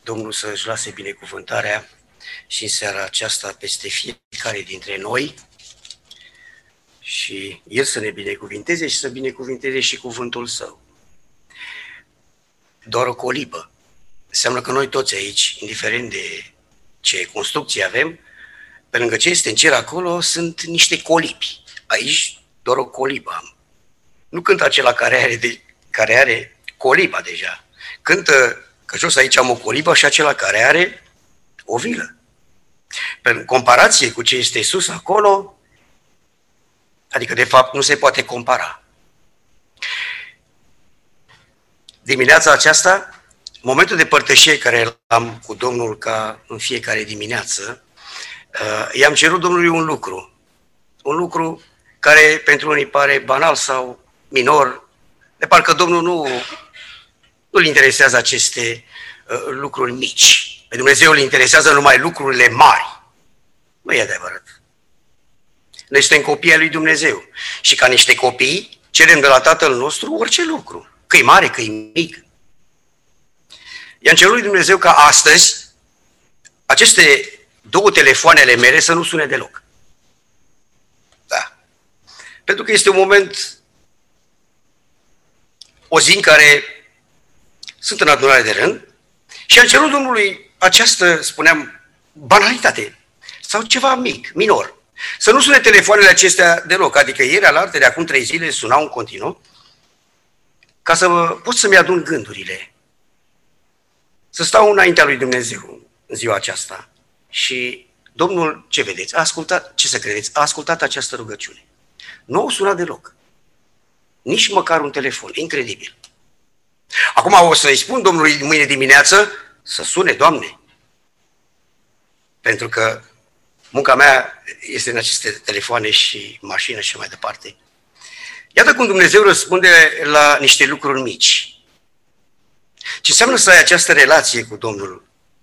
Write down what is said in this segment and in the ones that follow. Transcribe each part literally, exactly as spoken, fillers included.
Domnul să-și lase binecuvântarea și în seara aceasta peste fiecare dintre noi și El să ne binecuvinteze și să binecuvinteze și cuvântul Său. Doar o colibă. Înseamnă că noi toți aici, indiferent de ce construcție avem, pe lângă ce este în cer acolo, sunt niște colibi. Aici doar o colibă am. Nu cântă acela care are, de, care are coliba deja. Cântă că jos aici am o colibă și acela care are o vilă. În comparație cu ce este sus acolo, adică de fapt nu se poate compara. Dimineața aceasta, momentul de părtășie care l-am cu Domnul ca în fiecare dimineață, i-am cerut Domnului un lucru. Un lucru care pentru unii pare banal sau minor, de parcă Domnul nu nu-l interesează aceste uh, lucruri mici. Pe Dumnezeu îl interesează numai lucrurile mari. Nu e adevărat. Noi suntem copii ai lui Dumnezeu și ca niște copii cerem de la Tatăl nostru orice lucru, că e mare, că e mic. I-am cerut lui Dumnezeu ca astăzi aceste două telefoanele mele să nu sune deloc. Da. Pentru că este un moment, o zi în care sunt în adunare de rând și am cerut Domnului această, spuneam, banalitate sau ceva mic, minor. Să nu sune telefoanele acestea deloc, adică ieri, alaltă, de acum trei zile, sunau în continuu, ca să pot să-mi adun gândurile, să stau înaintea lui Dumnezeu în ziua aceasta. Și Domnul, ce vedeți? A ascultat, ce să credeți? A ascultat această rugăciune. Nu au sunat deloc. Nici măcar un telefon. Incredibil. Acum o să-i spun Domnului mâine dimineață să sune, Doamne. Pentru că munca mea este în aceste telefoane și mașină și mai departe. Iată cum Dumnezeu răspunde la niște lucruri mici. Ce înseamnă să ai această relație cu Domnul?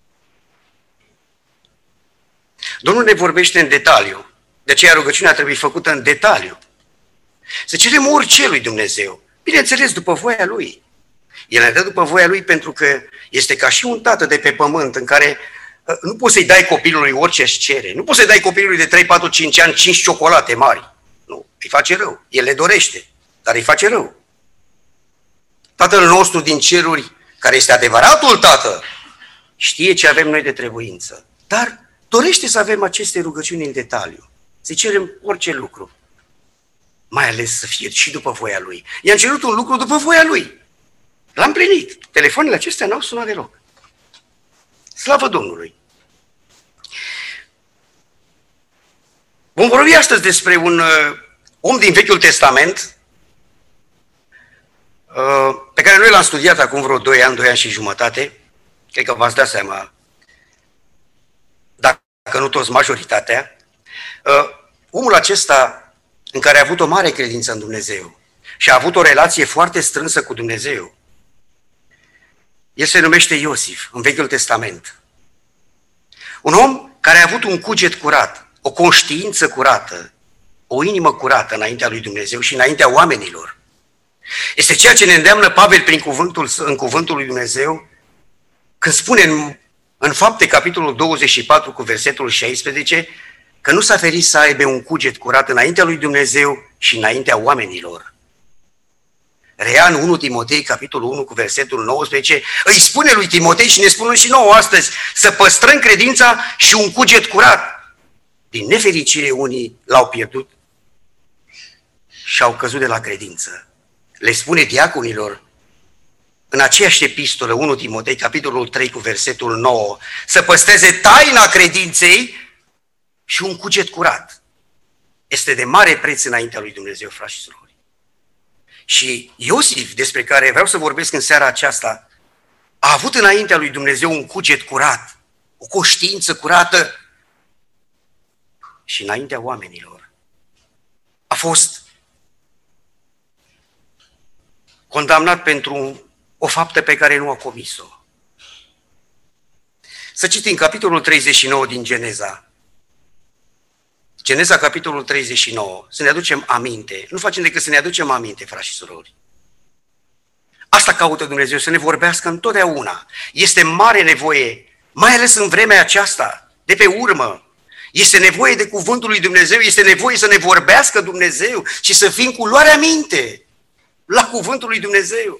Domnul ne vorbește în detaliu. De aceea rugăciunea trebuie făcută în detaliu. Să cerem orice lui Dumnezeu. Bineînțeles, după voia Lui. El ne dă după voia Lui pentru că este ca și un tată de pe pământ în care nu poți să-i dai copilului orice își cere. Nu poți să-i dai copilului de trei, patru, cinci ani cinci ciocolate mari. Nu, îi face rău. El le dorește, dar îi face rău. Tatăl nostru din ceruri, care este adevăratul Tată, știe ce avem noi de trebuință. Dar dorește să avem aceste rugăciuni în detaliu. Să cerem orice lucru. Mai ales să fie și după voia Lui. I-am cerut un lucru după voia Lui. L-am plinit. Telefoanele acestea n-au sunat deloc. Slavă Domnului! Vom vorbi astăzi despre un uh, om din Vechiul Testament uh, pe care noi l-am studiat acum vreo doi ani, doi ani și jumătate. Cred că v-ați dat seama, dacă nu toți, majoritatea. Uh, omul acesta în care a avut o mare credință în Dumnezeu și a avut o relație foarte strânsă cu Dumnezeu, el se numește Iosif, în Vechiul Testament. Un om care a avut un cuget curat, o conștiință curată, o inimă curată înaintea lui Dumnezeu și înaintea oamenilor. Este ceea ce ne îndeamnă Pavel prin cuvântul, în cuvântul lui Dumnezeu, când spune în, în Fapte, capitolul douăzeci și patru, cu versetul șaisprezece, că nu s-a ferit să aibă un cuget curat înaintea lui Dumnezeu și înaintea oamenilor. Rea în unu Timotei, capitolul unu, cu versetul nouăsprezece, îi spune lui Timotei și ne spune și nouă astăzi să păstrăm credința și un cuget curat. Din nefericire, unii l-au pierdut și au căzut de la credință. Le spune diaconilor în aceeași epistolă, unu Timotei, capitolul trei, cu versetul nouă, să păstreze taina credinței și un cuget curat. Este de mare preț înaintea lui Dumnezeu, frați și surori. Și Iosif, despre care vreau să vorbesc în seara aceasta, a avut înaintea lui Dumnezeu un cuget curat, o conștiință curată și înaintea oamenilor. A fost condamnat pentru o faptă pe care nu a comis-o. Să citim capitolul treizeci și nouă din Geneza. Geneza, capitolul treizeci și nouă. Să ne aducem aminte. Nu facem decât să ne aducem aminte, frați și surori. Asta caută Dumnezeu, să ne vorbească întotdeauna. Este mare nevoie, mai ales în vremea aceasta, de pe urmă. Este nevoie de cuvântul lui Dumnezeu, este nevoie să ne vorbească Dumnezeu și să fim cu luarea minte la cuvântul lui Dumnezeu.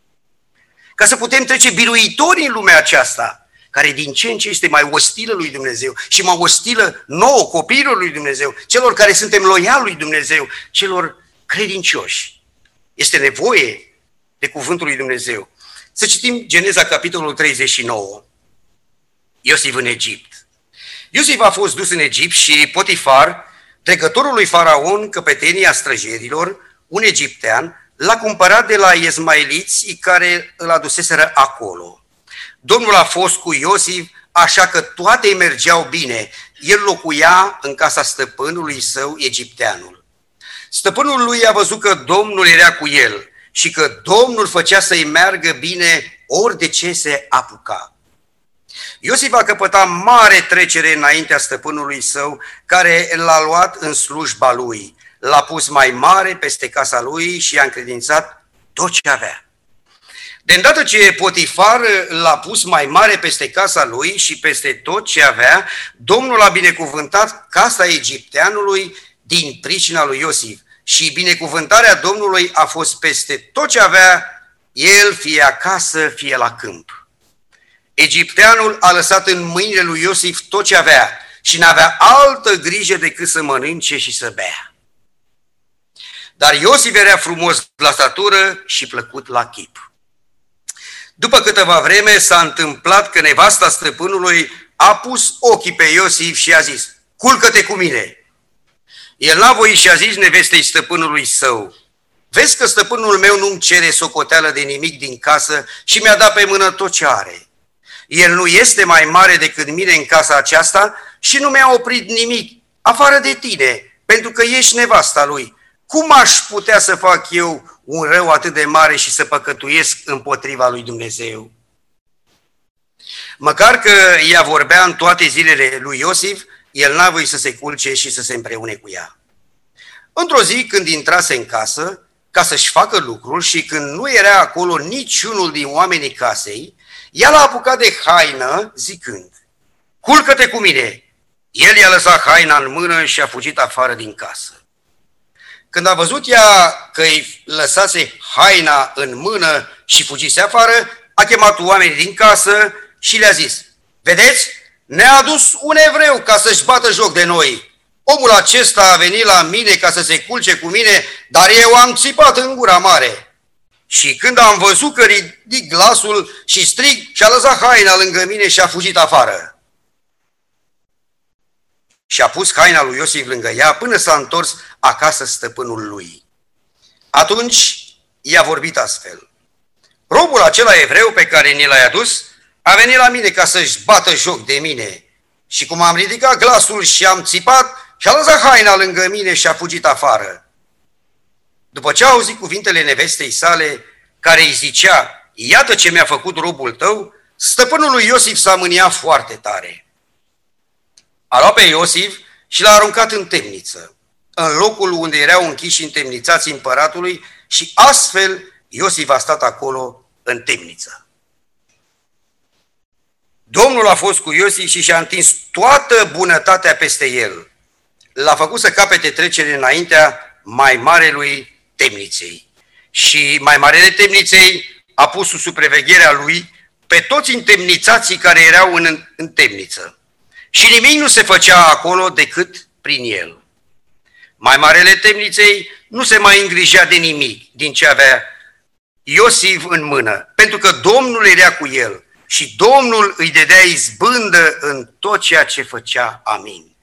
Ca să putem trece biruitori în lumea aceasta, care din ce în ce este mai ostilă lui Dumnezeu și mai ostilă nouă, copiilor lui Dumnezeu, celor care suntem loiali lui Dumnezeu, celor credincioși. Este nevoie de cuvântul lui Dumnezeu. Să citim Geneza, capitolul treizeci și nouă. Iosif în Egipt. Iosif a fost dus în Egipt și Potifar, trecătorul lui Faraon, căpetenia străjerilor, un egiptean, l-a cumpărat de la izmaeliți care îl aduseseră acolo. Domnul a fost cu Iosif, așa că toate îi mergeau bine. El locuia în casa stăpânului său, egipteanul. Stăpânul lui a văzut că Domnul era cu el și că Domnul făcea să-i meargă bine ori de ce se apuca. Iosif a căpătat mare trecere înaintea stăpânului său, care l-a luat în slujba lui. L-a pus mai mare peste casa lui și i-a încredințat tot ce avea. De îndată ce Potifar l-a pus mai mare peste casa lui și peste tot ce avea, Domnul a binecuvântat casa egipteanului din pricina lui Iosif. Și binecuvântarea Domnului a fost peste tot ce avea el, fie acasă, fie la câmp. Egipteanul a lăsat în mâinile lui Iosif tot ce avea și n-avea altă grijă decât să mănânce și să bea. Dar Iosif era frumos la statură și plăcut la chip. După câteva vreme s-a întâmplat că nevasta stăpânului a pus ochii pe Iosif și a zis: culcă-te cu mine. El n-a voit și a zis nevestei stăpânului său: vezi că stăpânul meu nu-mi cere socoteală de nimic din casă și mi-a dat pe mână tot ce are. El nu este mai mare decât mine în casa aceasta și nu mi-a oprit nimic, afară de tine, pentru că ești nevasta lui. Cum aș putea să fac eu un rău atât de mare și să păcătuiesc împotriva lui Dumnezeu? Măcar că ea vorbea în toate zilele lui Iosif, el n-a voit să se culce și să se împreune cu ea. Într-o zi, când intrase în casă, ca să-și facă lucrul și când nu era acolo niciunul din oamenii casei, ea l-a apucat de haină, zicând: culcă-te cu mine. El i-a lăsat haina în mână și a fugit afară din casă. Când a văzut ea că îi lăsase haina în mână și fugise afară, a chemat oamenii din casă și le-a zis: vedeți, ne-a adus un evreu ca să-și bată joc de noi. Omul acesta a venit la mine ca să se culce cu mine, dar eu am țipat în gura mare. Și când am văzut că ridic glasul și strig, și-a lăsat haina lângă mine și a fugit afară. Și a pus haina lui Iosif lângă ea până s-a întors acasă stăpânul lui. Atunci i-a vorbit astfel: robul acela evreu pe care ni l-ai adus a venit la mine ca să-și bată joc de mine. Și cum am ridicat glasul și am țipat, și-a lăsat haina lângă mine și a fugit afară. După ce a auzit cuvintele nevestei sale, care îi zicea: iată ce mi-a făcut robul tău, stăpânul lui Iosif s-a mâniat foarte tare. A luat pe Iosif și l-a aruncat în temniță, în locul unde erau închiși întemnițații împăratului, și astfel Iosif a stat acolo în temniță. Domnul a fost cu Iosif și și-a întins toată bunătatea peste el. L-a făcut să capete trecere înaintea mai marelui temniței. Și mai marele temniței a pus sub supravegherea lui pe toți întemnițații care erau în, în temniță. Și nimic nu se făcea acolo decât prin el. Mai marele temniței nu se mai îngrijea de nimic din ce avea Iosif în mână, pentru că Domnul era cu el și Domnul îi dădea izbândă în tot ceea ce făcea. Amin.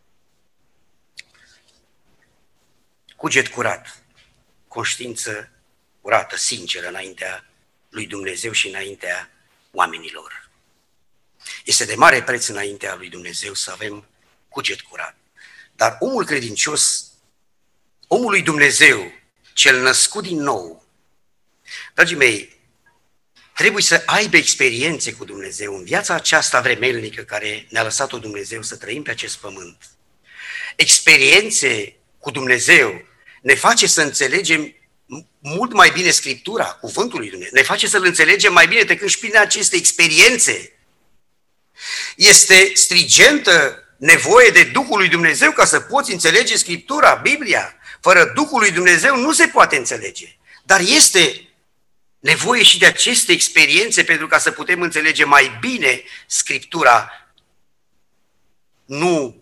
Cuget curat, conștiință curată, sinceră înaintea lui Dumnezeu și înaintea oamenilor. Este de mare preț înaintea lui Dumnezeu să avem cuget curat. Dar omul credincios, omul lui Dumnezeu, cel născut din nou, dragii mei, trebuie să aibă experiențe cu Dumnezeu în viața aceasta vremelnică care ne-a lăsat-o Dumnezeu să trăim pe acest pământ. Experiențe cu Dumnezeu ne face să înțelegem mult mai bine Scriptura, cuvântul lui Dumnezeu. Ne face să-L înțelegem mai bine decât și prin aceste experiențe. Este strigentă nevoie de Duhul lui Dumnezeu ca să poți înțelege Scriptura, Biblia. Fără Duhul lui Dumnezeu nu se poate înțelege. Dar este nevoie și de aceste experiențe pentru ca să putem înțelege mai bine Scriptura. Nu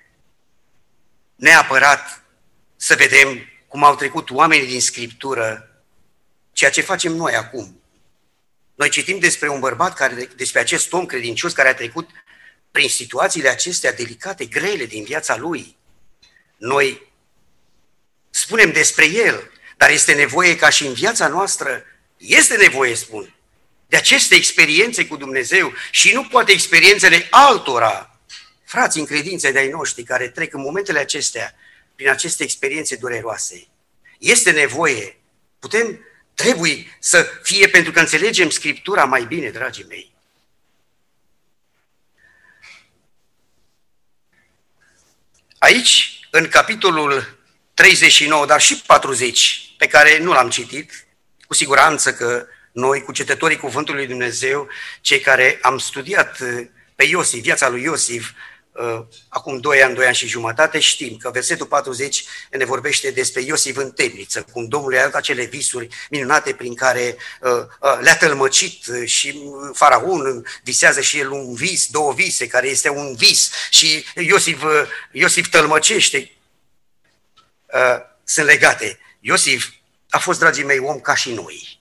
neapărat să vedem cum au trecut oamenii din Scriptură, ceea ce facem noi acum. Noi citim despre un bărbat, care, despre acest om credincios care a trecut prin situațiile acestea delicate, grele din viața lui. Noi spunem despre el, dar este nevoie ca și în viața noastră, este nevoie, spun, de aceste experiențe cu Dumnezeu și nu poate experiențele altora, frații în credințe de-ai noștri care trec în momentele acestea prin aceste experiențe dureroase. Este nevoie, putem, trebuie să fie pentru că înțelegem Scriptura mai bine, dragii mei. Aici, în capitolul treizeci și nouă, dar și patruzeci, pe care nu l-am citit, cu siguranță că noi, cucetătorii Cuvântului lui Dumnezeu, cei care am studiat pe Iosif, viața lui Iosif, acum doi ani, doi ani și jumătate, știm că versetul patruzeci ne vorbește despre Iosif în temniță, cum Domnul i-a dat acele visuri minunate prin care le-a tălmăcit și faraon visează și el un vis, două vise, care este un vis și Iosif, Iosif tălmăcește. Sunt legate. Iosif a fost, dragii mei, om ca și noi.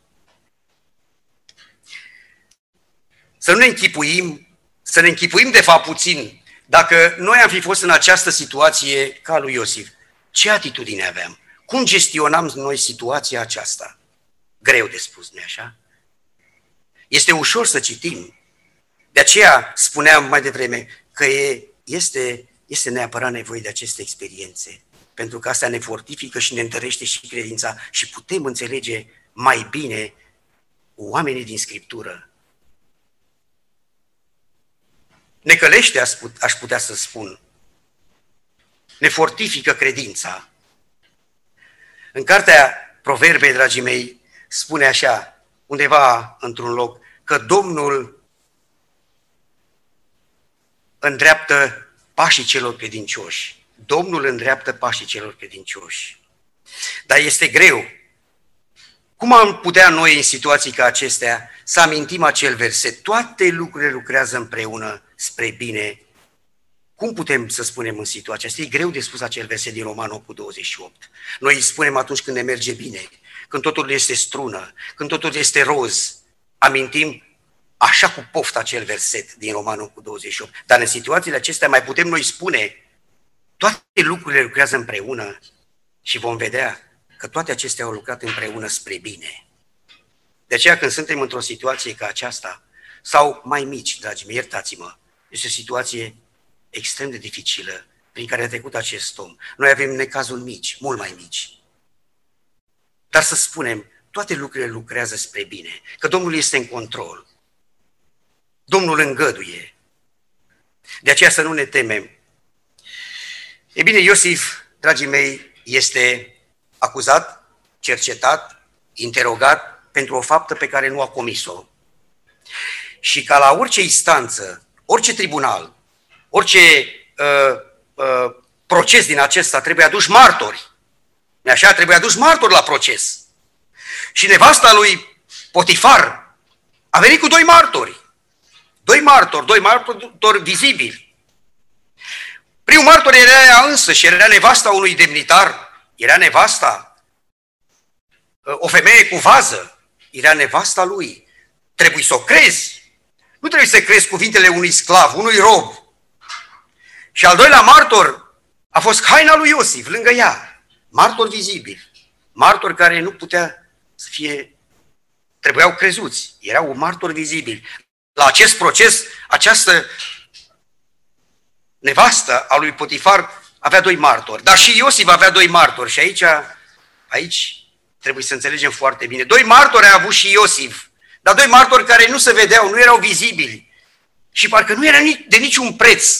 Să nu ne închipuim, să ne închipuim de fapt puțin. Dacă noi am fi fost în această situație ca lui Iosif, ce atitudine aveam? Cum gestionam noi situația aceasta? Greu de spus, nu-i așa? Este ușor să citim. De aceea spuneam mai devreme că e, este, este neapărat nevoie de aceste experiențe, pentru că asta ne fortifică și ne întărește și credința și putem înțelege mai bine oamenii din Scriptură. Ne călește, aș putea să spun, ne fortifică credința. În cartea Proverbe, dragii mei, spune așa, undeva într-un loc, că Domnul îndreaptă pașii celor credincioși. Domnul îndreaptă pașii celor credincioși. Dar este greu. Cum am putea noi în situații ca acestea să amintim acel verset? Toate lucrurile lucrează împreună spre bine. Cum putem să spunem în situația asta? E greu de spus acel verset din Roman opt cu douăzeci și opt. Noi îi spunem atunci când ne merge bine, când totul este strună, când totul este roz. Amintim așa cu poftă acel verset din Roman opt cu douăzeci și opt. Dar în situațiile acestea mai putem noi spune toate lucrurile lucrează împreună și vom vedea că toate acestea au lucrat împreună spre bine. De aceea când suntem într-o situație ca aceasta, sau mai mici, dragii mei, iertați-mă, este o situație extrem de dificilă prin care a trecut acest om. Noi avem necazuri mici, mult mai mici. Dar să spunem, toate lucrurile lucrează spre bine, că Domnul este în control. Domnul îngăduie. De aceea să nu ne temem. E bine, Iosif, dragii mei, este acuzat, cercetat, interogat pentru o faptă pe care nu a comis-o. Și ca la orice instanță, orice tribunal, orice uh, uh, proces din acesta trebuie aduși martori. Așa, trebuie aduși martori la proces. Și nevasta lui Potifar a venit cu doi martori. Doi martori, doi martori vizibili. Primul martor era ea însă și era nevasta unui demnitar. Era nevasta, o femeie cu vază. Era nevasta lui. Trebuie să o crezi. Nu trebuie să crezi cuvintele unui sclav, unui rob. Și al doilea martor a fost haina lui Iosif, lângă ea. Martor vizibil. Martori care nu putea să fie, trebuiau crezuți. Erau martori vizibili. La acest proces, această nevastă a lui Potifar avea doi martori. Dar și Iosif avea doi martori. Și aici, aici trebuie să înțelegem foarte bine. Doi martori a avut și Iosif. Dar doi martori care nu se vedeau, nu erau vizibili. Și parcă nu era de niciun preț.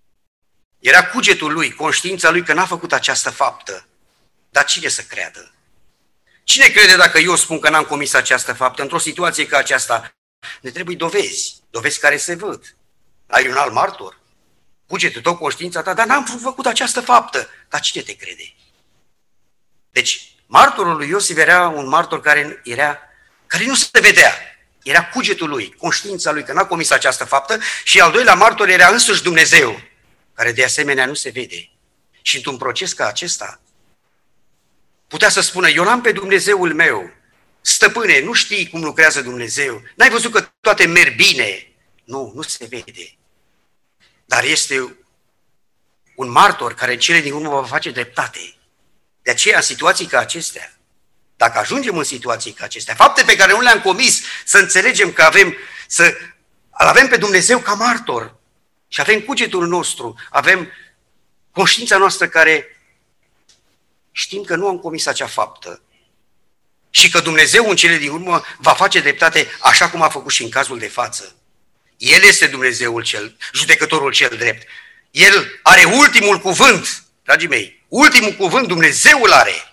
Era cugetul lui, conștiința lui că n-a făcut această faptă. Dar cine să creadă? Cine crede dacă eu spun că n-am comis această faptă într-o situație ca aceasta? Ne trebuie dovezi, dovezi care se văd. Ai un alt martor? Cugetul tău, conștiința ta, dar n-am făcut această faptă. Dar cine te crede? Deci, martorul lui Iosif era un martor care, era, care nu se vedea. Era cugetul lui, conștiința lui că n-a comis această faptă și al doilea martor era însuși Dumnezeu, care de asemenea nu se vede. Și într-un proces ca acesta, putea să spună, eu n-am pe Dumnezeul meu, stăpâne, nu știi cum lucrează Dumnezeu, n-ai văzut că toate merg bine. Nu, nu se vede. Dar este un martor care în cele din urmă va face dreptate. De aceea, în situații ca acestea, dacă ajungem în situații ca acestea, fapte pe care nu le-am comis, să înțelegem că avem, să îl avem pe Dumnezeu ca martor și avem cugetul nostru, avem conștiința noastră care știm că nu am comis acea faptă și că Dumnezeu în cele din urmă va face dreptate așa cum a făcut și în cazul de față. El este Dumnezeul cel, judecătorul cel drept. El are ultimul cuvânt, dragii mei, ultimul cuvânt Dumnezeul are.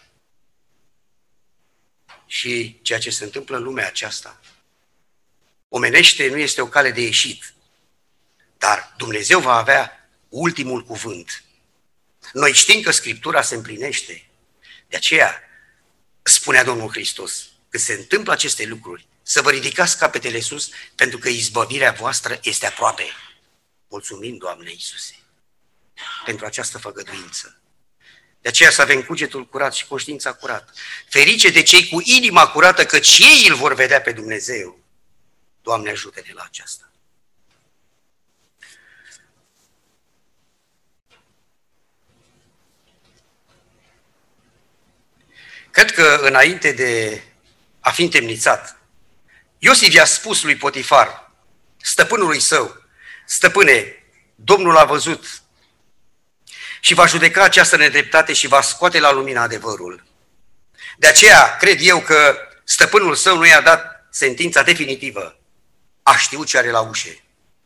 Și ceea ce se întâmplă în lumea aceasta, omenește nu este o cale de ieșit, dar Dumnezeu va avea ultimul cuvânt. Noi știm că Scriptura se împlinește. De aceea spunea Domnul Hristos, când se întâmplă aceste lucruri, să vă ridicați capetele sus, pentru că izbăvirea voastră este aproape. Mulțumim, Doamne Iisuse, pentru această făgăduință. De aceea să avem cugetul curat și conștiința curată. Ferice de cei cu inima curată, căci ei îl vor vedea pe Dumnezeu. Doamne, ajută-ne la aceasta. Cred că înainte de a fi întemnițat, Iosif i-a spus lui Potifar, stăpânului său, stăpâne, Domnul a văzut și va judeca această nedreptate și va scoate la lumină adevărul. De aceea cred eu că stăpânul său nu i-a dat sentința definitivă. A știut ce are la ușe.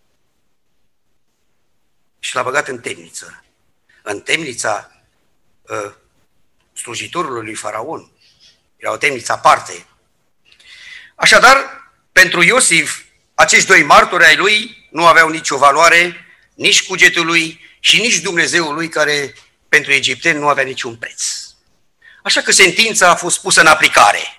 Și l-a băgat în temniță. În temnița uh, slujitorului lui Faraon. Era o temniță aparte. Așadar, pentru Iosif, acești doi martori ai lui nu aveau nicio valoare, nici cugetul lui și nici Dumnezeul lui, care pentru egipteni nu avea niciun preț. Așa că sentința a fost pusă în aplicare.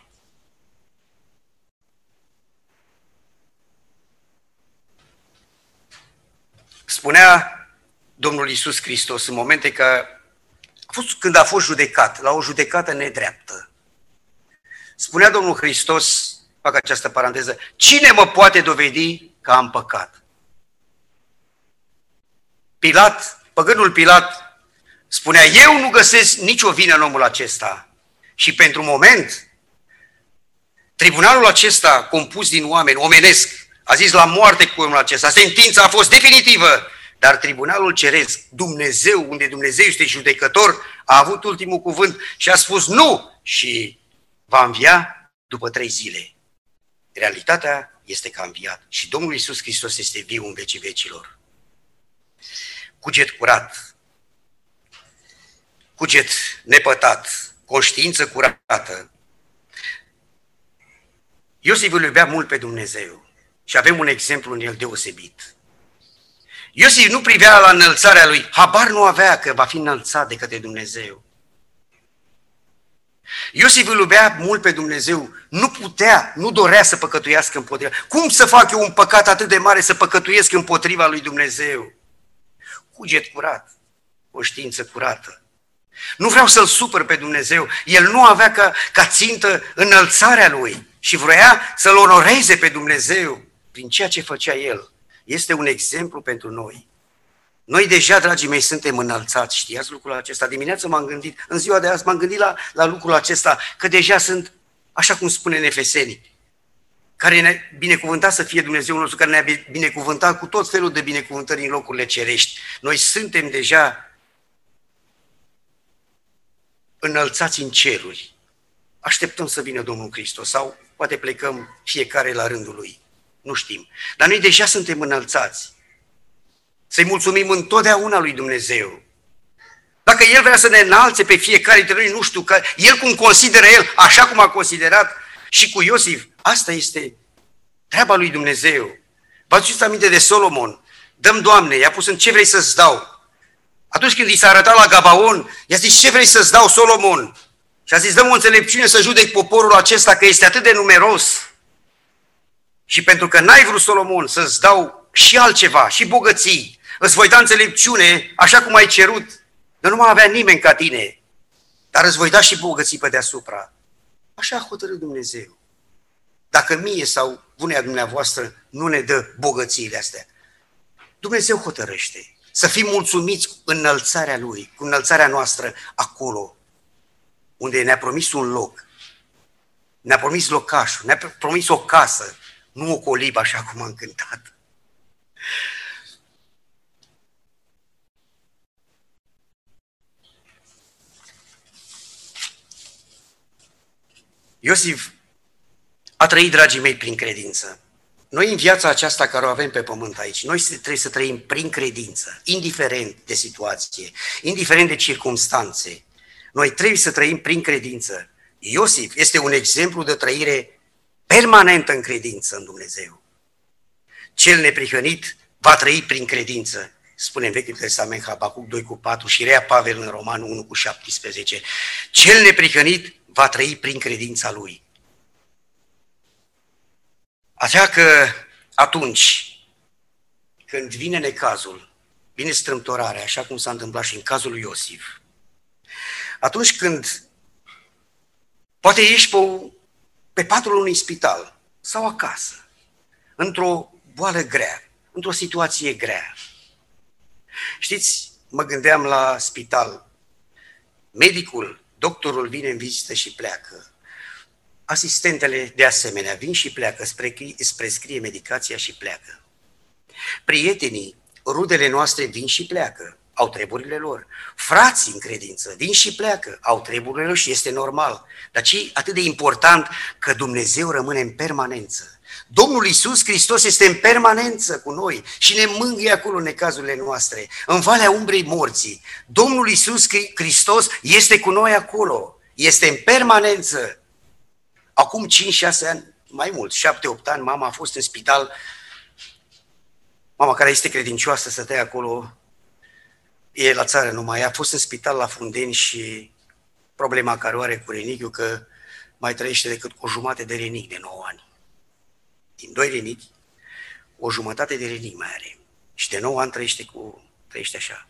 Spunea Domnul Iisus Hristos în momente că a fost, când a fost judecat, la o judecată nedreaptă. Spunea Domnul Hristos, fac această paranteză, cine mă poate dovedi că am păcat? Pilat, păgânul Pilat, spunea, eu nu găsesc nicio vină în omul acesta. Și pentru moment, tribunalul acesta, compus din oameni, omenesc, a zis la moarte cu omul acesta, sentința a fost definitivă, dar tribunalul ceresc, Dumnezeu, unde Dumnezeu este judecător, a avut ultimul cuvânt și a spus nu și va învia după trei zile. Realitatea este că a înviat și Domnul Iisus Hristos este viu în vecii vecilor. Cuget curat, cuget nepătat, conștiință curată. Iosif îl iubea mult pe Dumnezeu și avem un exemplu în el deosebit. Iosif nu privea la înălțarea lui, habar nu avea că va fi înălțat de către Dumnezeu. Iosif îl iubea mult pe Dumnezeu, nu putea, nu dorea să păcătuiască împotriva. Cum să fac eu un păcat atât de mare să păcătuiesc împotriva lui Dumnezeu? Cuget curat, o știință curată. Nu vreau să-l supăr pe Dumnezeu, el nu avea ca, ca țintă înălțarea lui și vrea să-l onoreze pe Dumnezeu prin ceea ce făcea el. Este un exemplu pentru noi. Noi deja, dragii mei, suntem înălțați, știați lucrul acesta? Dimineața m-am gândit, în ziua de azi m-am gândit la, la lucrul acesta, că deja sunt, așa cum spune în Efeseni, care ne-a binecuvântat să fie Dumnezeul nostru, care ne-a binecuvântat cu tot felul de binecuvântări în locurile cerești. Noi suntem deja înălțați în ceruri. Așteptăm să vină Domnul Hristos sau poate plecăm fiecare la rândul lui. Nu știm. Dar noi deja suntem înălțați. Să-i mulțumim întotdeauna lui Dumnezeu. Dacă El vrea să ne înalțe pe fiecare dintre noi, nu știu, că El cum consideră El, așa cum a considerat și cu Iosif, asta este treaba lui Dumnezeu. Vă aduceți aminte de Solomon? Dăm, Doamne, i-a pus în ce vrei să-ți dau. Atunci când i s-a arătat la Gabaon, i-a zis, ce vrei să-ți dau, Solomon? Și a zis, dăm o înțelepciune să judec poporul acesta, că este atât de numeros. Și pentru că n-ai vrut, Solomon, să-ți dau și altceva, și bogății, îți voi da înțelepciune, așa cum ai cerut, că nu mai avea nimeni ca tine, dar îți voi da și bogății pe deasupra. Așa a hotărât Dumnezeu. Dacă mie sau unea dumneavoastră nu ne dă bogățiile astea, Dumnezeu hotărăște să fim mulțumiți cu înălțarea Lui, cu înălțarea noastră acolo, unde ne-a promis un loc, ne-a promis locașul, ne-a promis o casă, nu o colibă, așa cum am cântat. Iosif a trăit, dragii mei, prin credință. Noi în viața aceasta care o avem pe pământ aici, noi trebuie să trăim prin credință, indiferent de situație, indiferent de circumstanțe. Noi trebuie să trăim prin credință. Iosif este un exemplu de trăire permanentă în credință în Dumnezeu. Cel neprihănit va trăi prin credință, spune în Vechiul Testament Habacuc doi cu patru și Rea Pavel în Roman unu cu șaptesprezece. Cel neprihănit va trăi prin credința lui. Așa că atunci când vine necazul, vine strâmtorarea, așa cum s-a întâmplat și în cazul lui Iosif, atunci când poate ești pe, pe patul unui spital sau acasă, într-o boală grea, într-o situație grea. Știți, mă gândeam la spital, medicul, doctorul vine în vizită și pleacă. Asistentele de asemenea vin și pleacă, îți prescrie medicația și pleacă. Prietenii, rudele noastre vin și pleacă, au treburile lor. Frații în credință vin și pleacă, au treburile lor și este normal. Dar ce e atât de important? Că Dumnezeu rămâne în permanență. Domnul Iisus Hristos este în permanență cu noi și ne mângâie acolo în necazurile noastre, în valea umbrei morții. Domnul Iisus Hristos este cu noi acolo, este în permanență. Acum cinci șase ani, mai mult, șapte opt ani, mama a fost în spital, mama care este credincioasă, stătea acolo, e la țară numai, a fost în spital la Fundeni și problema care o are cu renichiul, că mai trăiește decât o jumătate de renic de nouă ani. Din doi renichi, o jumătate de renic mai are. Și de nouă ani trăiește, cu, trăiește așa.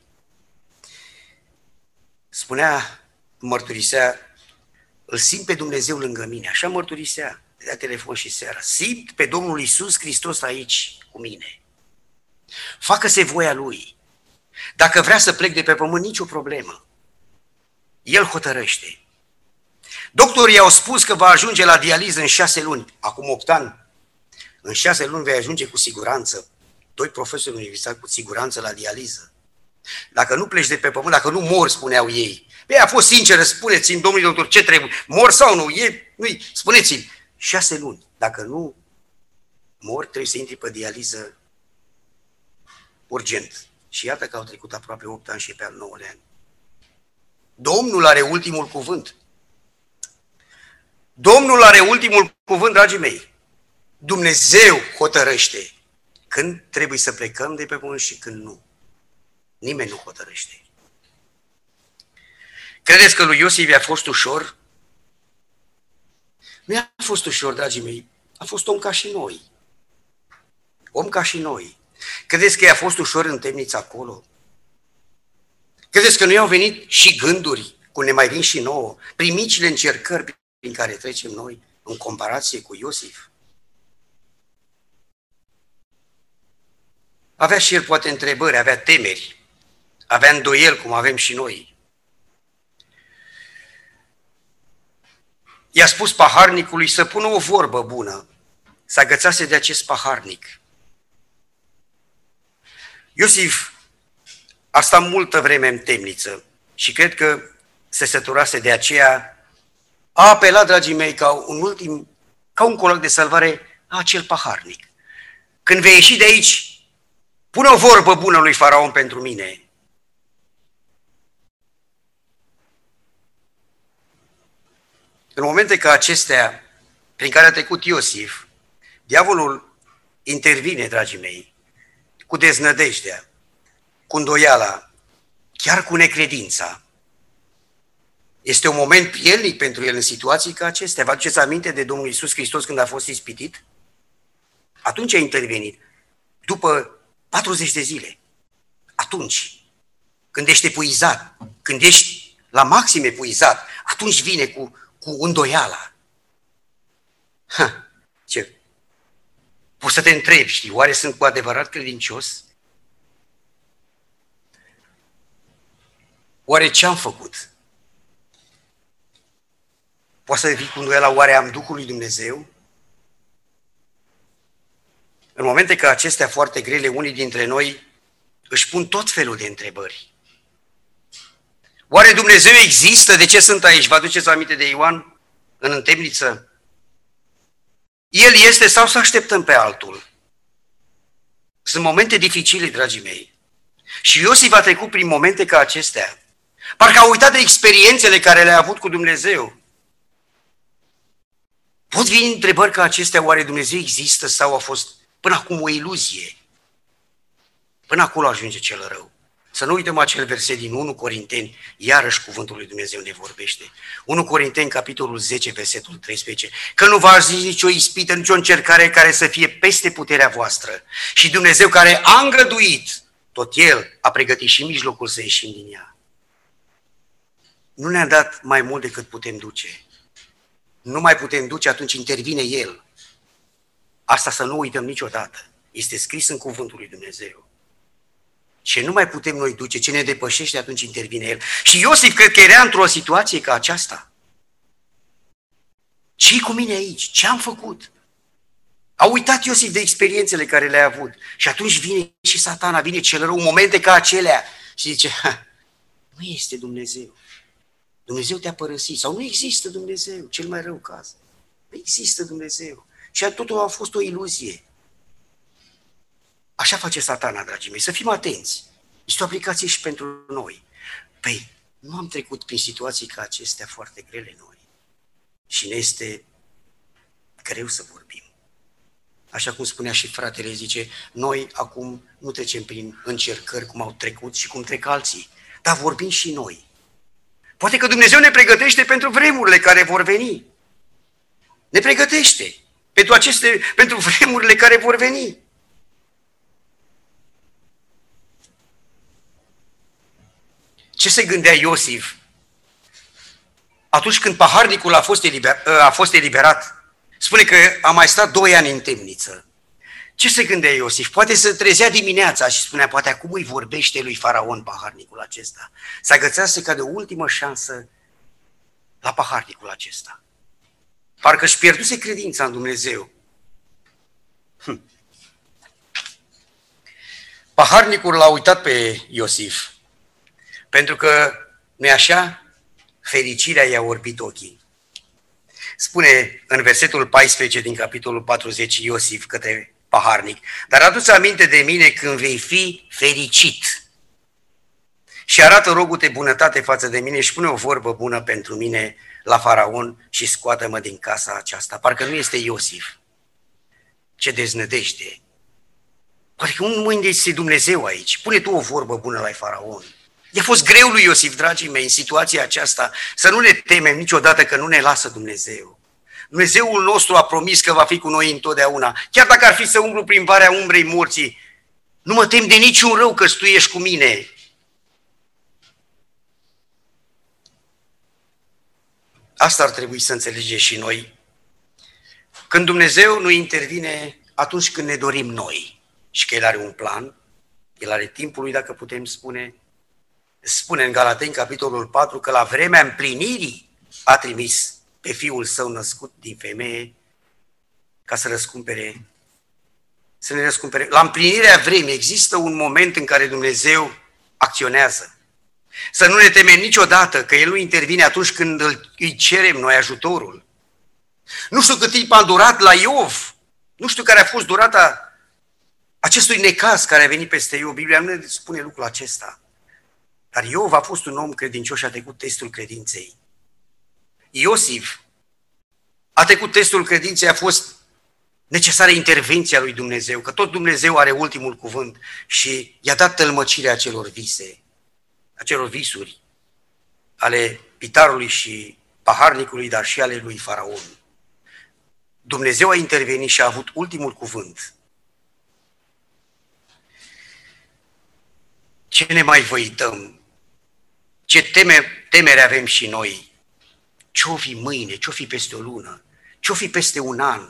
Spunea, mărturisea, îl simt pe Dumnezeu lângă mine, așa mărturisea, dădea telefon și seara, simt pe Domnul Iisus Hristos aici cu mine. Facă-se voia Lui. Dacă vrea să plec de pe pământ, nicio problemă. El hotărăște. Doctorii au spus că va ajunge la dializă în șase luni, acum opt ani. În șase luni vei ajunge cu siguranță. Doi profesori universitari cu siguranță la dializă. Dacă nu pleci de pe pământ, dacă nu mori, spuneau ei. Băi, a fost sinceră, spuneți-mi, domnule doctor, ce trebuie? Mor sau nu? E, nu-i, spuneți-mi. Șase luni. Dacă nu mor, trebuie să intri pe dializă urgent. Și iată că au trecut aproape opt ani și pe al nouălea an. Domnul are ultimul cuvânt. Domnul are ultimul cuvânt, dragii mei. Dumnezeu hotărăște când trebuie să plecăm de pe pământ și când nu. Nimeni nu hotărăște. Credeți că lui Iosif a fost ușor? Nu a fost ușor, dragii mei. A fost om ca și noi. Om ca și noi. Credeți că i-a fost ușor în temniță acolo? Credeți că nu i-au venit și gânduri, cum ne mai vin și nouă, prin micile încercări prin care trecem noi, în comparație cu Iosif? Avea și el poate întrebări, avea temeri, avea îndoieli, cum avem și noi. I-a spus paharnicului să pună o vorbă bună, să agățase de acest paharnic. Iosif a stat multă vreme în temniță și cred că se săturase de aceea, a apelat, dragii mei, ca un ultim, ca un coloc de salvare, a acel paharnic. Când vei ieși de aici, pune o vorbă bună lui Faraon pentru mine. În momente ca acestea, prin care a trecut Iosif, diavolul intervine, dragii mei, cu deznădejdea, cu îndoiala, chiar cu necredința. Este un moment prielnic pentru el în situații ca acestea. Vă aduceți aminte de Domnul Iisus Hristos când a fost ispitit? Atunci a intervenit, după patruzeci de zile. Atunci, când ești epuizat, când ești la maxim epuizat, atunci vine cu, cu îndoiala. Ha, ce? Poți să te întrebi, știi, oare sunt cu adevărat credincios? Oare ce am făcut? Poți să vii cu îndoiala, oare am Duhul lui Dumnezeu? În momente ca acestea foarte grele, unii dintre noi își pun tot felul de întrebări. Oare Dumnezeu există? De ce sunt aici? Vă aduceți aminte de Ioan în întemniță? El este sau să așteptăm pe altul? Sunt momente dificile, dragii mei. Și Iosif a trecut prin momente ca acestea. Parcă a uitat de experiențele care le-a avut cu Dumnezeu. Pot veni întrebări ca acestea, oare Dumnezeu există sau a fost până acum o iluzie? Până acolo ajunge cel rău. Să nu uităm acel verset din unu Corinteni, iarăși cuvântul lui Dumnezeu ne vorbește. unu Corinteni, capitolul zece, versetul treisprezece. Că nu va ajunge nicio ispită, nicio încercare care să fie peste puterea voastră. Și Dumnezeu care a îngăduit, tot El a pregătit și mijlocul să ieșim din ea. Nu ne-a dat mai mult decât putem duce. Nu mai putem duce, atunci intervine El. Asta să nu uităm niciodată. Este scris în cuvântul lui Dumnezeu. Ce nu mai putem noi duce, ce ne depășește, atunci intervine El. Și Iosif cred că era într-o situație ca aceasta. Ce-i cu mine aici? Ce am făcut? A uitat Iosif de experiențele care le-a avut. Și atunci vine și Satana, vine cel rău, momente ca acelea. Și zice, nu este Dumnezeu. Dumnezeu te-a părăsit. Sau nu există Dumnezeu, cel mai rău caz. Nu există Dumnezeu. Și totul a fost o iluzie. Așa face Satana, dragii mei, să fim atenți. Este o aplicație și pentru noi. Păi, nu am trecut prin situații ca acestea foarte grele noi. Și ne este greu să vorbim. Așa cum spunea și fratele, zice, noi acum nu trecem prin încercări cum au trecut și cum trec alții, dar vorbim și noi. Poate că Dumnezeu ne pregătește pentru vremurile care vor veni. Ne pregătește pentru, aceste, pentru vremurile care vor veni. Ce se gândea Iosif atunci când paharnicul a fost, eliber, a fost eliberat? Spune că a mai stat doi ani în temniță. Ce se gândea Iosif? Poate se trezea dimineața și spunea, poate acum îi vorbește lui Faraon paharnicul acesta. Se agățease ca de ultimă șansă la paharnicul acesta. Parcă își pierduse credința în Dumnezeu. Hm. Paharnicul l-a uitat pe Iosif, pentru că, nu-i așa, fericirea i-a orbit ochii. Spune în versetul paisprezece din capitolul patruzeci Iosif către paharnic, dar adu-ți aminte de mine când vei fi fericit și arată rogul-te bunătate față de mine și pune o vorbă bună pentru mine la Faraon și scoată-mă din casa aceasta. Parcă nu este Iosif. Ce deznădejde! Poate că unde este Dumnezeu aici? Pune tu o vorbă bună la Faraon. I-a fost greu lui Iosif, dragii mei, în situația aceasta, să nu ne temem niciodată că nu ne lasă Dumnezeu. Dumnezeul nostru a promis că va fi cu noi întotdeauna. Chiar dacă ar fi să umblu prin varea umbrei morții, nu mă tem de niciun rău că tu ești cu mine. Asta ar trebui să înțelegem și noi. Când Dumnezeu nu intervine atunci când ne dorim noi și că El are un plan, El are timpul lui, dacă putem spune, spune în Galateni, capitolul patru, că la vremea împlinirii a trimis pe Fiul Său născut din femeie ca să răscumpere, să ne răscumpere. La împlinirea vremii există un moment în care Dumnezeu acționează. Să nu ne temem niciodată că El nu intervine atunci când îi cerem noi ajutorul. Nu știu cât timp a durat la Iov, nu știu care a fost durata acestui necaz care a venit peste Iov. Biblia nu ne spune lucrul acesta. Dar Iov a fost un om credincios și a trecut testul credinței. Iosif A trecut testul credinței, a fost necesară intervenția lui Dumnezeu, că tot Dumnezeu are ultimul cuvânt și i-a dat tălmăcirea acelor vise, acelor visuri ale pitarului și paharnicului, dar și ale lui Faraon. Dumnezeu a intervenit și a avut ultimul cuvânt. Ce ne mai văităm? Ce teme, temere avem și noi? Ce-o fi mâine? Ce-o fi peste o lună? Ce-o fi peste un an?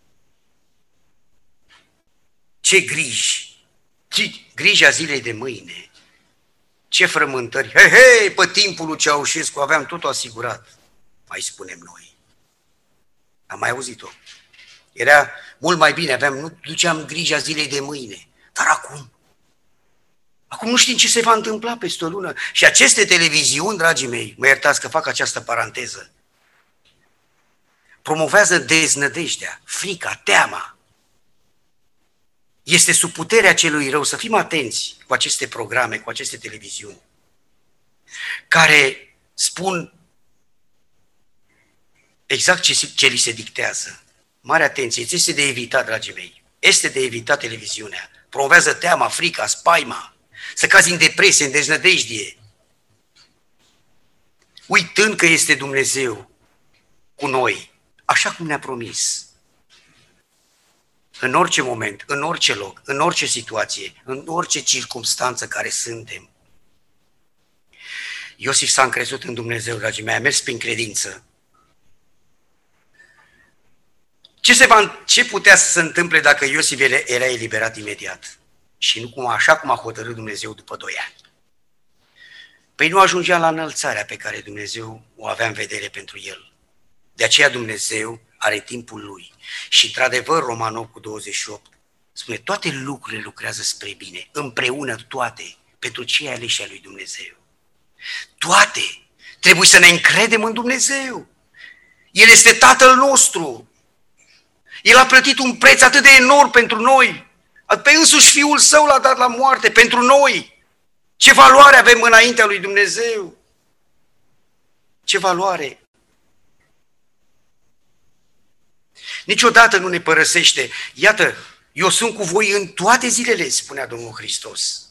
Ce griji? Ce grija zilei de mâine? Ce frământări? Hei, hei, pe timpul lui Ceaușescu aveam totul asigurat, mai spunem noi. Am mai auzit-o. Era mult mai bine, aveam, nu duceam grija zilei de mâine. Dar acum, acum nu știm ce se va întâmpla peste o lună. Și aceste televiziuni, dragii mei, mă iertați că fac această paranteză, promovează deznădejdea, frica, teama. Este sub puterea celui rău, să fim atenți cu aceste programe, cu aceste televiziuni, care spun exact ce, ce li se dictează. Mare atenție, este de evitat, dragii mei, este de evitat televiziunea. Promovează teama, frica, spaima, să cazi în depresie, în deznădejdie, uitând că este Dumnezeu cu noi, așa cum ne-a promis. În orice moment, în orice loc, în orice situație, în orice circumstanță care suntem. Iosif s-a încrezut în Dumnezeu, dragii mei, a mers prin credință. Ce, se va, ce putea să se întâmple dacă Iosif era eliberat imediat? Și nu cum, așa cum a hotărât Dumnezeu după doi ani. Păi nu ajungea la înălțarea pe care Dumnezeu o avea în vedere pentru el. De aceea Dumnezeu are timpul lui. Și într-adevăr, Roman opt cu douăzeci și opt spune, toate lucrurile lucrează spre bine, împreună toate, pentru cei aleși ai lui Dumnezeu. Toate. Trebuie să ne încredem în Dumnezeu. El este Tatăl nostru. El a plătit un preț atât de enorm pentru noi. Pe însuși Fiul Său l-a dat la moarte pentru noi. Ce valoare avem înaintea lui Dumnezeu? Ce valoare? Niciodată nu ne părăsește. Iată, eu sunt cu voi în toate zilele, spunea Domnul Hristos.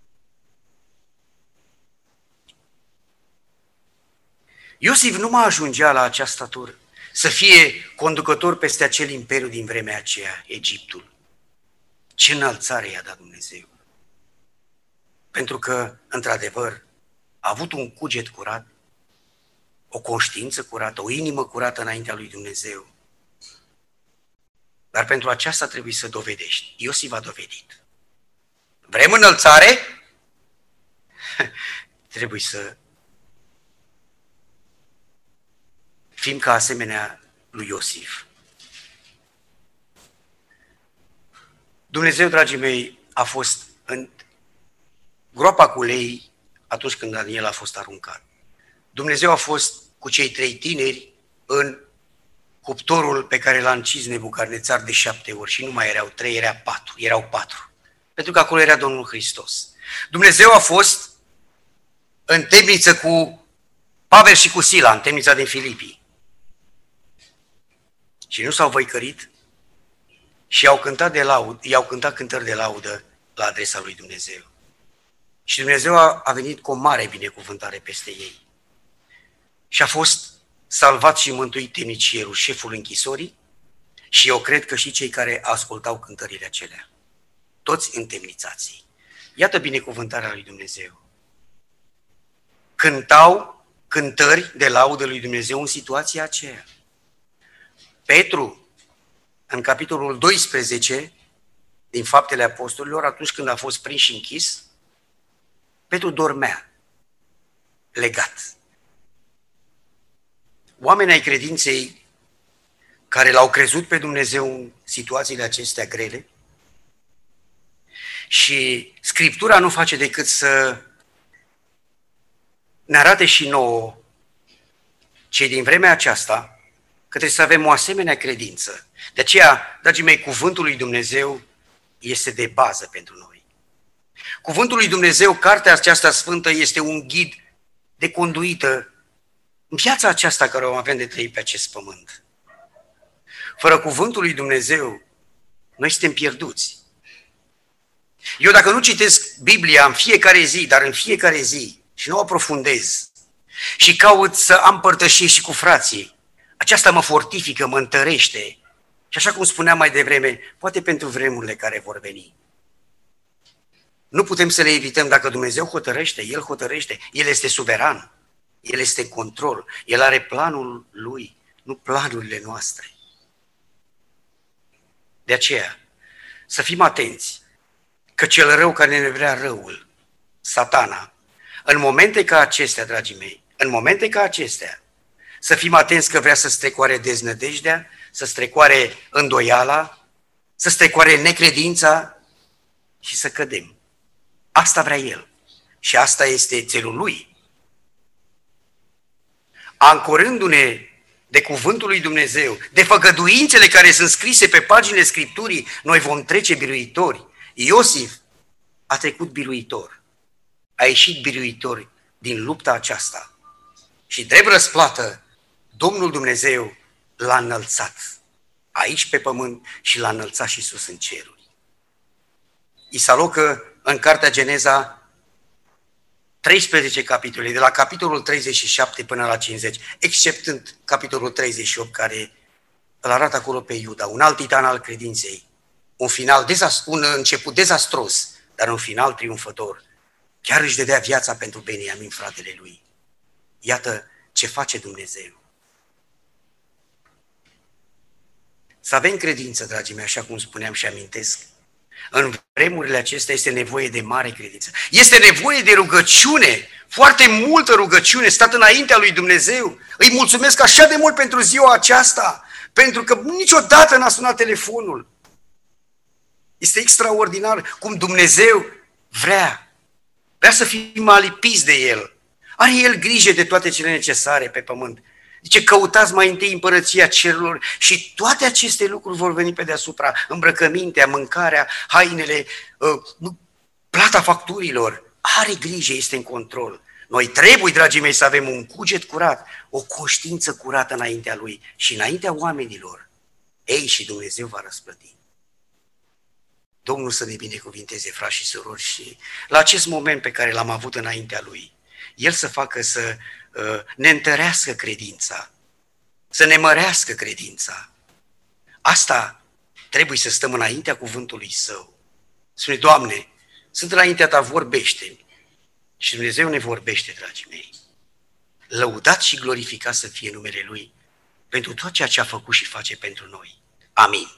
Iosif nu mai ajungea la această statură, să fie conducător peste acel imperiu din vremea aceea, Egiptul. Ce înălțare i-a dat Dumnezeu! Pentru că, într-adevăr, a avut un cuget curat, o conștiință curată, o inimă curată înaintea lui Dumnezeu. Dar pentru aceasta trebuie să dovedești. Iosif a dovedit. Vrem înălțare? Trebuie să fim ca asemenea lui Iosif. Dumnezeu, dragii mei, a fost în groapa cu lei atunci când Daniel a fost aruncat. Dumnezeu a fost cu cei trei tineri în cuptorul pe care l-a încis Nebucarnețar de șapte ori și nu mai erau trei, erau patru, erau patru. Pentru că acolo era Domnul Hristos. Dumnezeu a fost în temniță cu Pavel și cu Sila, în temnița din Filipii. Și nu s-au văicărit și i-au cântat, de laud, i-au cântat cântări de laudă la adresa lui Dumnezeu. Și Dumnezeu a, a venit cu o mare binecuvântare peste ei. Și a fost salvat și mântuit temnicierul, șeful închisorii, și eu cred că și cei care ascultau cântările acelea. Toți întemnițații. Iată binecuvântarea lui Dumnezeu. Cântau cântări de laudă lui Dumnezeu în situația aceea. Petru, în capitolul doisprezece din Faptele Apostolilor, atunci când a fost prins și închis, Petru dormea, legat. Oamenii ai credinței care l-au crezut pe Dumnezeu în situațiile acestea grele, și Scriptura nu face decât să ne arate și nouă, cei din vremea aceasta, că trebuie să avem o asemenea credință. De aceea, dragii mei, cuvântul lui Dumnezeu este de bază pentru noi. Cuvântul lui Dumnezeu, cartea aceasta sfântă, este un ghid de conduită în viața aceasta care o avem de trăit pe acest pământ. Fără cuvântul lui Dumnezeu, noi suntem pierduți. Eu dacă nu citesc Biblia în fiecare zi, dar în fiecare zi, și nu o aprofundez, și caut să am părtășie și cu frații, aceasta mă fortifică, mă întărește. Și așa cum spuneam mai devreme, poate pentru vremurile care vor veni. Nu putem să le evităm dacă Dumnezeu hotărăște, El hotărăște, El este suveran, El este în control, El are planul Lui, nu planurile noastre. De aceea, să fim atenți că cel rău care ne vrea răul, Satana, în momente ca acestea, dragii mei, în momente ca acestea, să fim atenți că vrea să strecoare deznădejdea, să strecoare îndoiala, să strecoare necredința și să cădem. Asta vrea el și asta este țelul lui. Ancorându-ne de cuvântul lui Dumnezeu, de făgăduințele care sunt scrise pe paginile Scripturii, noi vom trece biruitori. Iosif a trecut biruitor, a ieșit biruitor din lupta aceasta și drept răsplată, Domnul Dumnezeu l-a înălțat aici pe pământ și l-a înălțat și sus în ceruri. I se alocă în Cartea Geneza treisprezece capitole, de la capitolul treizeci și șapte până la cincizeci, exceptând capitolul treizeci și opt, care îl arată acolo pe Iuda, un alt titan al credinței, un final dezast- un început dezastros, dar un final triumfător. Chiar își dădea viața pentru Beniamin, fratele lui. Iată ce face Dumnezeu. Să avem credință, dragii mei, așa cum spuneam și amintesc. În vremurile acestea este nevoie de mare credință. Este nevoie de rugăciune, foarte multă rugăciune, stat înaintea lui Dumnezeu. Îi mulțumesc așa de mult pentru ziua aceasta, pentru că niciodată n-a sunat telefonul. Este extraordinar cum Dumnezeu vrea. Vrea să fim alipiți de El. Are El grijă de toate cele necesare pe pământ. Zice, căutați mai întâi împărăția cerurilor și toate aceste lucruri vor veni pe deasupra. Îmbrăcămintea, mâncarea, hainele, plata facturilor. Are grijă, este în control. Noi trebuie, dragii mei, să avem un cuget curat, o conștiință curată înaintea Lui și înaintea oamenilor. Ei, și Dumnezeu va răsplăti. Domnul să ne binecuvinteze, frați și surori, și la acest moment pe care l-am avut înaintea Lui, El să facă să uh, ne întărească credința, să ne mărească credința. Asta trebuie să stăm înaintea cuvântului Său. Spune, Doamne, sunt înaintea Ta, vorbește-mi. Și Dumnezeu ne vorbește, dragii mei. Lăudat și glorificat să fie numele Lui pentru tot ceea ce a făcut și face pentru noi. Amin.